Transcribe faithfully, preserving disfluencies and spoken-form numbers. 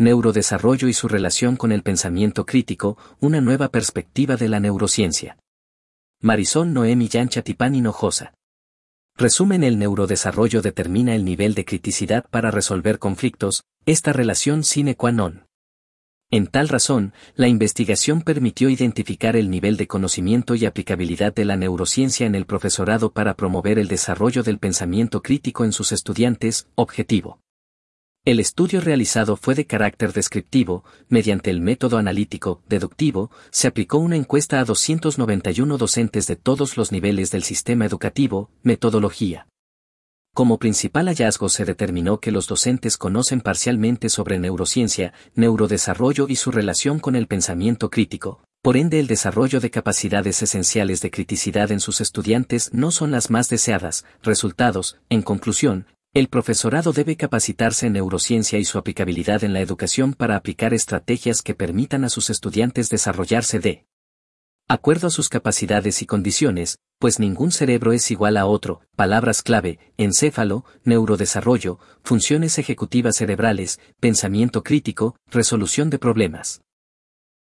Neurodesarrollo y su relación con el pensamiento crítico, una nueva perspectiva de la neurociencia. Marisol Noemi Yanchatipán Hinojosa. Resumen: el neurodesarrollo determina el nivel de criticidad para resolver conflictos, esta relación sine qua non. En tal razón, la investigación permitió identificar el nivel de conocimiento y aplicabilidad de la neurociencia en el profesorado para promover el desarrollo del pensamiento crítico en sus estudiantes. Objetivo. El estudio realizado fue de carácter descriptivo, mediante el método analítico, deductivo, se aplicó una encuesta a doscientos noventa y uno docentes de todos los niveles del sistema educativo. Metodología. Como principal hallazgo se determinó que los docentes conocen parcialmente sobre neurociencia, neurodesarrollo y su relación con el pensamiento crítico, por ende el desarrollo de capacidades esenciales de criticidad en sus estudiantes no son las más deseadas. Resultados: en conclusión, el profesorado debe capacitarse en neurociencia y su aplicabilidad en la educación para aplicar estrategias que permitan a sus estudiantes desarrollarse de acuerdo a sus capacidades y condiciones, pues ningún cerebro es igual a otro. Palabras clave: encéfalo, neurodesarrollo, funciones ejecutivas cerebrales, pensamiento crítico, resolución de problemas.